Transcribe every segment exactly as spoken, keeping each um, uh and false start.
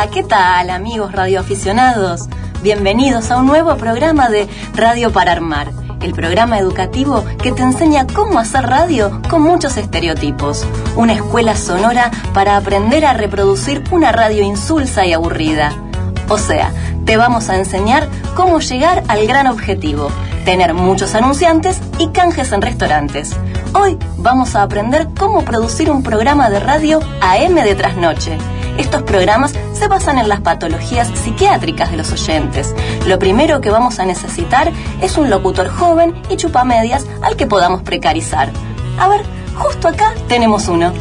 Hola, ¿qué tal, amigos radioaficionados? Bienvenidos a un nuevo programa de Radio para Armar, el programa educativo que te enseña cómo hacer radio con muchos estereotipos. Una escuela sonora para aprender a reproducir una radio insulsa y aburrida. O sea, te vamos a enseñar cómo llegar al gran objetivo, tener muchos anunciantes y canjes en restaurantes. Hoy vamos a aprender cómo producir un programa de radio A M de trasnoche. Estos programas se basan en las patologías psiquiátricas de los oyentes. Lo primero que vamos a necesitar es un locutor joven y chupamedias al que podamos precarizar. A ver, justo acá tenemos uno.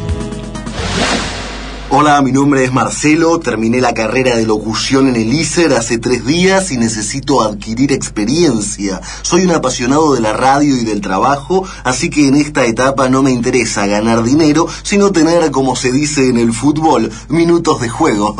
Hola, mi nombre es Marcelo, terminé la carrera de locución en el I S E R hace tres días y necesito adquirir experiencia. Soy un apasionado de la radio y del trabajo, así que en esta etapa no me interesa ganar dinero, sino tener, como se dice en el fútbol, minutos de juego.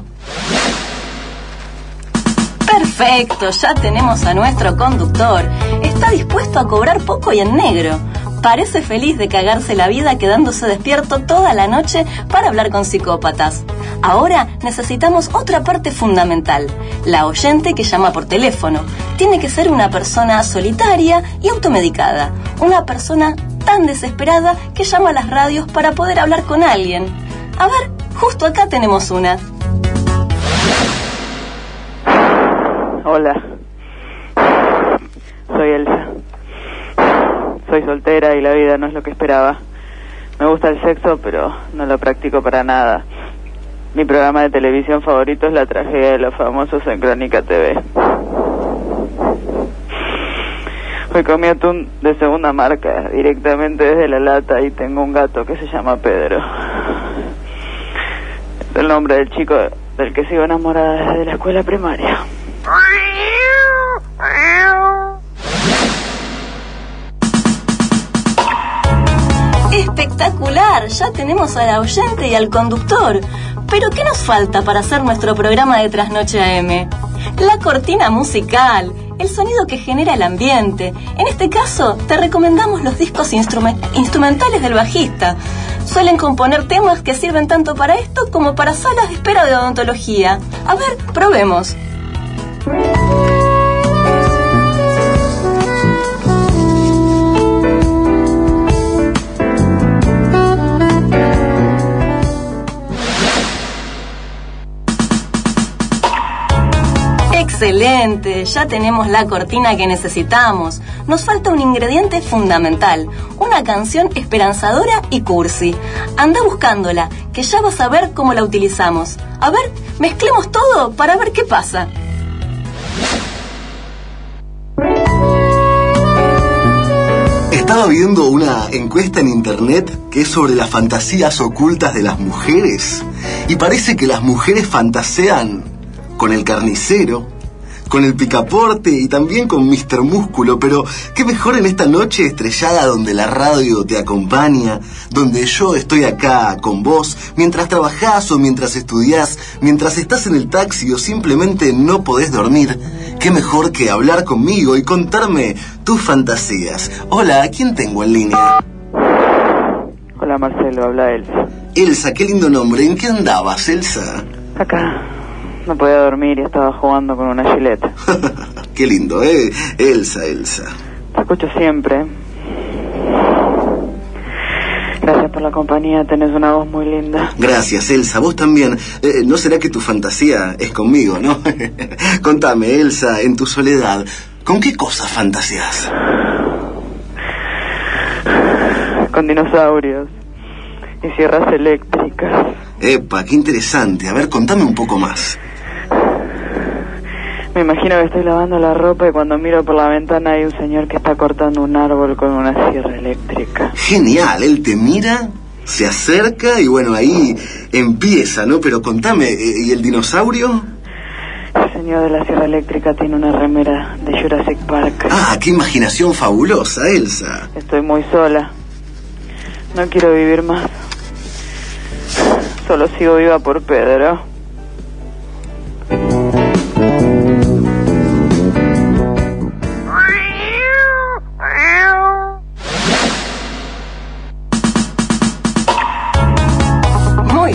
Perfecto, ya tenemos a nuestro conductor. Está dispuesto a cobrar poco y en negro. Parece feliz de cagarse la vida quedándose despierto toda la noche para hablar con psicópatas. Ahora necesitamos otra parte fundamental, la oyente que llama por teléfono. Tiene que ser una persona solitaria y automedicada, una persona tan desesperada que llama a las radios para poder hablar con alguien. A ver, justo acá tenemos una. Hola, soy Elsa. Soy soltera y la vida no es lo que esperaba. Me gusta el sexo, pero no lo practico para nada. Mi programa de televisión favorito es La tragedia de los famosos en Crónica T V. Hoy comí atún de segunda marca, directamente desde la lata, y tengo un gato que se llama Pedro. Es el nombre del chico del que sigo enamorada desde la escuela primaria. ¡Espectacular! Ya tenemos a la oyente y al conductor. ¿Pero qué nos falta para hacer nuestro programa de Trasnoche A M? La cortina musical, el sonido que genera el ambiente. En este caso, te recomendamos los discos instrument- instrumentales del bajista. Suelen componer temas que sirven tanto para esto como para salas de espera de odontología. A ver, probemos. Excelente, ya tenemos la cortina que necesitamos. Nos falta un ingrediente fundamental, una canción esperanzadora y cursi. Anda buscándola, que ya vas a ver cómo la utilizamos. A ver, mezclemos todo para ver qué pasa. Estaba viendo una encuesta en internet que es sobre las fantasías ocultas de las mujeres. Y parece que las mujeres fantasean con el carnicero, con el picaporte y también con míster Músculo, pero qué mejor en esta noche estrellada donde la radio te acompaña, donde yo estoy acá con vos, mientras trabajás o mientras estudiás, mientras estás en el taxi o simplemente no podés dormir. Qué mejor que hablar conmigo y contarme tus fantasías. Hola, ¿a quién tengo en línea? Hola Marcelo, habla Elsa. Elsa, qué lindo nombre. ¿En qué andabas, Elsa? Acá. No podía dormir y estaba jugando con una chileta. Qué lindo, ¿eh? Elsa, Elsa. Te escucho siempre. Gracias por la compañía, tenés una voz muy linda. Gracias, Elsa, vos también. Eh, ¿No será que tu fantasía es conmigo, no? Contame, Elsa, en tu soledad, ¿con qué cosas fantaseás? Con dinosaurios y sierras eléctricas. Epa, qué interesante. A ver, contame un poco más. Me imagino que estoy lavando la ropa y cuando miro por la ventana hay un señor que está cortando un árbol con una sierra eléctrica. Genial, él te mira, se acerca y bueno, ahí empieza, ¿no? Pero contame, ¿y el dinosaurio? El señor de la sierra eléctrica tiene una remera de Jurassic Park. Ah, qué imaginación fabulosa, Elsa. Estoy muy sola. No quiero vivir más. Solo sigo viva por Pedro.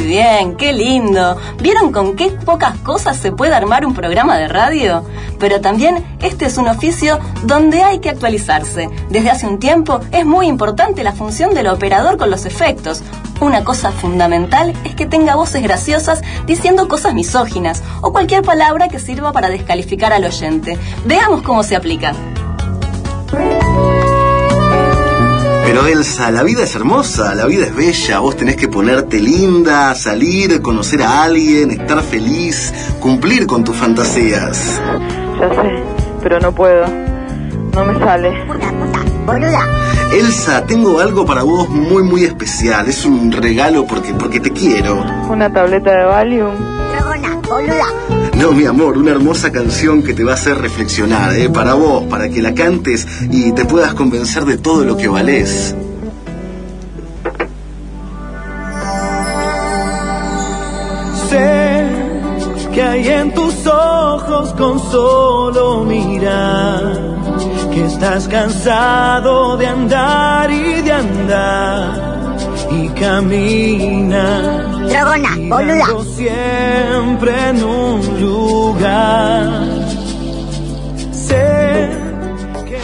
bien, qué lindo. ¿Vieron con qué pocas cosas se puede armar un programa de radio? Pero también este es un oficio donde hay que actualizarse. Desde hace un tiempo es muy importante la función del operador con los efectos. Una cosa fundamental es que tenga voces graciosas diciendo cosas misóginas o cualquier palabra que sirva para descalificar al oyente. Veamos cómo se aplica. Pero Elsa, la vida es hermosa, la vida es bella, vos tenés que ponerte linda, salir, conocer a alguien, estar feliz, cumplir con tus fantasías. Ya sé, pero no puedo, no me sale. Elsa, tengo algo para vos muy muy especial, es un regalo porque, porque te quiero. ¿Una tableta de Valium? No, mi amor, una hermosa canción que te va a hacer reflexionar, ¿eh? Para vos, para que la cantes y te puedas convencer de todo lo que valés. Sé que hay en tus ojos con solo mirar, que estás cansado de andar y de andar y camina. Dragona, boluda. Siempre en un lugar. Sé que...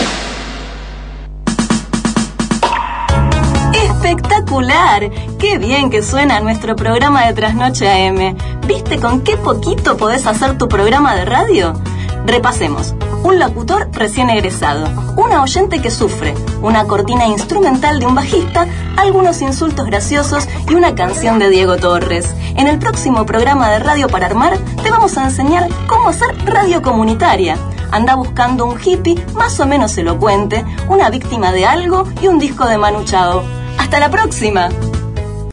¡Espectacular! ¡Qué bien que suena nuestro programa de Trasnoche A M! ¿Viste con qué poquito podés hacer tu programa de radio? Repasemos. Un locutor recién egresado, una oyente que sufre, una cortina instrumental de un bajista, algunos insultos graciosos y una canción de Diego Torres. En el próximo programa de Radio para Armar te vamos a enseñar cómo hacer radio comunitaria. Anda buscando un hippie más o menos elocuente, una víctima de algo y un disco de Manu Chao. ¡Hasta la próxima!